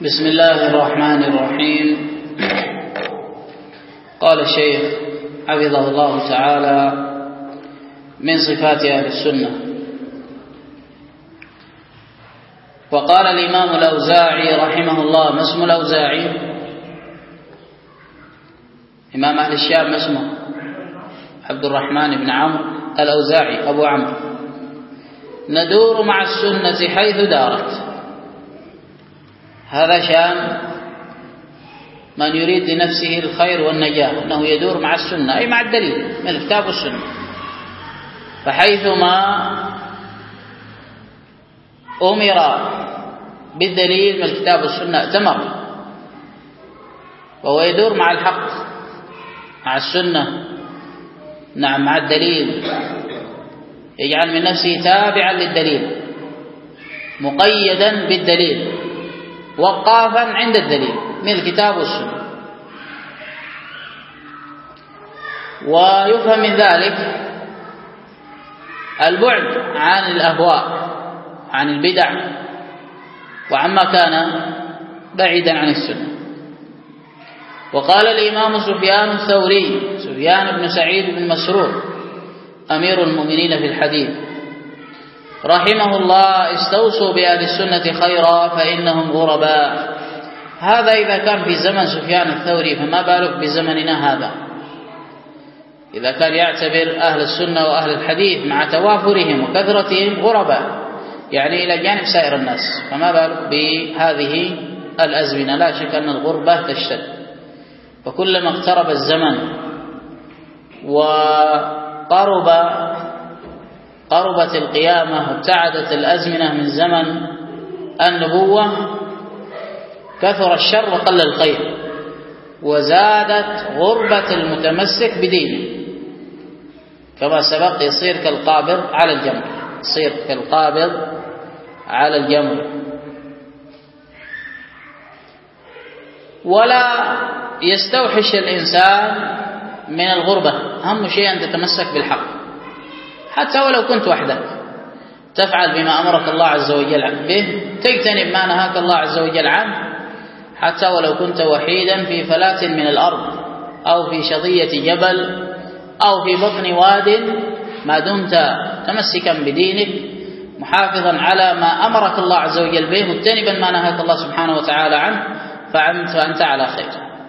بسم الله الرحمن الرحيم. قال الشيخ حفظه الله تعالى من صفات أهل السنة: وقال الإمام الأوزاعي رحمه الله. ما اسم الأوزاعي؟ إمام أهل الشام. ما اسمه؟ عبد الرحمن بن عمرو الأوزاعي أبو عمرو. ندور مع السنة حيث دارت. هذا شان من يريد لنفسه الخير والنجاة، أنه يدور مع السنة أي مع الدليل من الكتاب والسنة. فحيثما أمر بالدليل من الكتاب والسنة ائتمر، وهو يدور مع الحق مع السنة، نعم مع الدليل، يجعل من نفسه تابعا للدليل مقيدا بالدليل وقافا عند الدليل من الكتاب والسنة. ويفهم من ذلك البعد عن الأهواء، عن البدع، وعما كان بعيدا عن السنة. وقال الإمام سفيان الثوري، سفيان بن سعيد بن مسروق أمير المؤمنين في الحديث رحمه الله: استوصوا بأهل السنة خيرا فإنهم غرباء. هذا إذا كان في زمن سفيان الثوري، فما بالك بزمننا هذا، إذا كان يعتبر أهل السنة وأهل الحديث مع توافرهم وكثرتهم غرباء، يعني إلى جانب سائر الناس، فما بالك بهذه الأزمنة. لا شك أن الغربة تشتد، فكلما اقترب الزمن قربت القيامة وابتعدت الأزمنة من زمن النبوة، كثر الشر وقل الخير، وزادت غربة المتمسك بدينه، كما سبق يصير كالقابض على الجمر، يصير كالقابض على الجمر. ولا يستوحش الإنسان من الغربة، أهم شيء أن تتمسك بالحق، حتى ولو كنت وحدك، تفعل بما أمرك الله عز وجل به، تجتنب ما نهاك الله عز وجل عنه، حتى ولو كنت وحيدا في فلاة من الأرض أو في شظية جبل أو في بطن واد، ما دمت تمسكا بدينك محافظا على ما أمرك الله عز وجل به، مجتنبا ما نهاك الله سبحانه وتعالى عنه، فأنت على خير.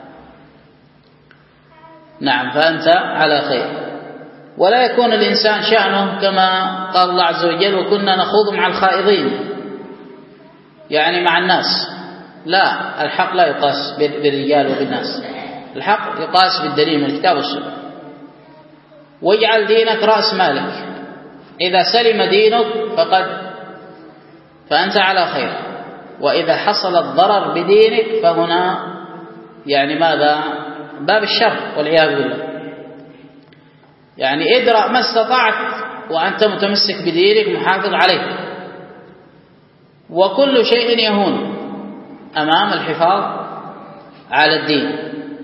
نعم، فأنت على خير. ولا يكون الإنسان شأنه كما قال الله عز وجل: وكنا نخوض مع الخائضين، يعني مع الناس. لا، الحق لا يقاس بالرجال وبالناس، الحق يقاس بالدليل من الكتاب والسنة. واجعل دينك رأس مالك، إذا سلم دينك فأنت على خير، وإذا حصل الضرر بدينك فهنا يعني ماذا؟ باب الشر والعياذ بالله. يعني ادرأ ما استطعت وأنت متمسك بدينك محافظ عليه، وكل شيء يهون أمام الحفاظ على الدين.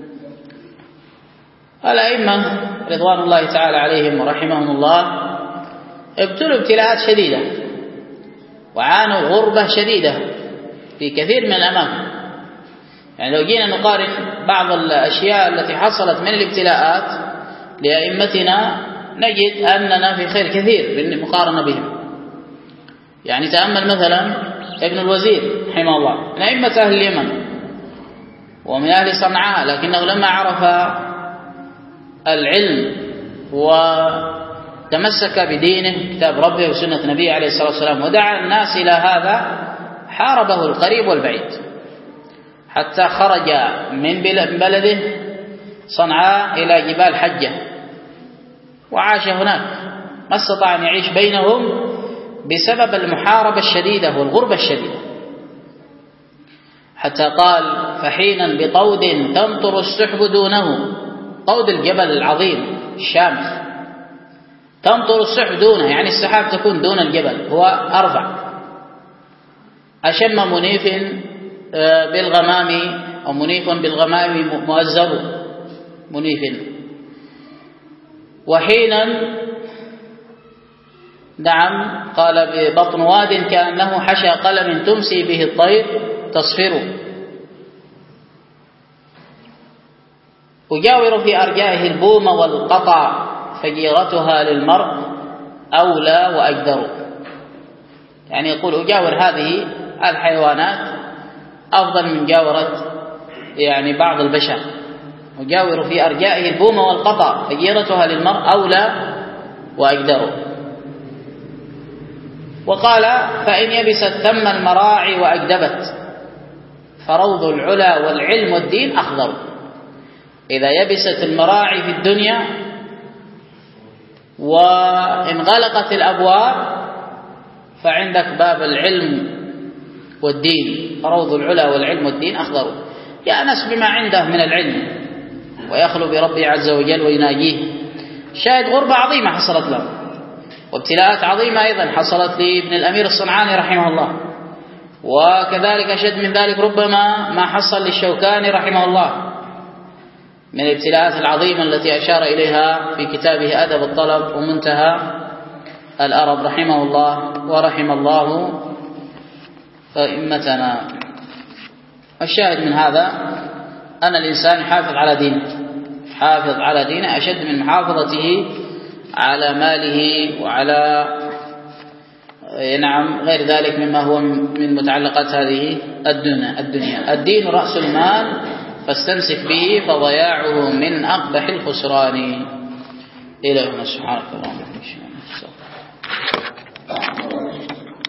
الأئمة رضوان الله تعالى عليهم ورحمهم الله ابتلوا ابتلاءات شديدة، وعانوا غربة شديدة في كثير من الأماكن. يعني لو جينا نقارن بعض الأشياء التي حصلت من الابتلاءات لأئمتنا نجد أننا في خير كثير بالمقارنة بهم. يعني تأمل مثلا ابن الوزير رحمه الله من أئمة أهل اليمن ومن أهل صنعاء، لكنه لما عرف العلم وتمسك بدينه كتاب ربه وسنة نبيه عليه الصلاة والسلام ودعا الناس إلى هذا، حاربه القريب والبعيد، حتى خرج من بلده صنعاء إلى جبال حجة وعاش هناك، ما استطاع أن يعيش بينهم بسبب المحاربة الشديدة والغربة الشديدة. حتى قال: فحينا بطود تمطر السحب دونه، طود الجبل العظيم الشامخ، تمطر السحب دونه، يعني السحاب تكون دون الجبل، هو أرفع. أشم منيف بالغمام، أو منيف بالغمام مؤزر منيف. وحينا نعم قال: ببطن واد كأنه حشى قلم تمسي به الطير تصفر. أجاور في أرجائه البوم والقطع فجيرتها للمرء أولى وأجدر. يعني يقول أجاور هذه الحيوانات أفضل من جاورة يعني بعض البشر. أجاور في أرجائه البوم والقطع فجيرتها للمرء أولى وأجدر. وقال فإن يبست ثم المراعي وأجدبت فروض العلا والعلم والدين أخضر. إذا يبست المراعي في الدنيا وانغلقت الأبواب فعندك باب العلم والدين، فروض العلا والعلم والدين أخضر. يأنس بما عنده من العلم ويخلو بربه عز وجل ويناجيه. شاهد غربة عظيمة حصلت له، وابتلاءات عظيمة أيضا حصلت لابن الأمير الصنعاني رحمه الله، وكذلك أشد من ذلك ربما ما حصل للشوكاني رحمه الله من الابتلاءات العظيمة التي أشار إليها في كتابه أدب الطلب ومنتهى الأرب رحمه الله ورحم الله أئمتنا. الشاهد من هذا أن الإنسان يحافظ على دينه، حافظ على دينه أشد من محافظته على ماله وعلى نعم غير ذلك مما هو من متعلقات هذه الدنيا. الدين رأس المال فاستمسك به فضياعه من أقبح الخسران. إلى هنا سبحانك اللهم وبحمدك.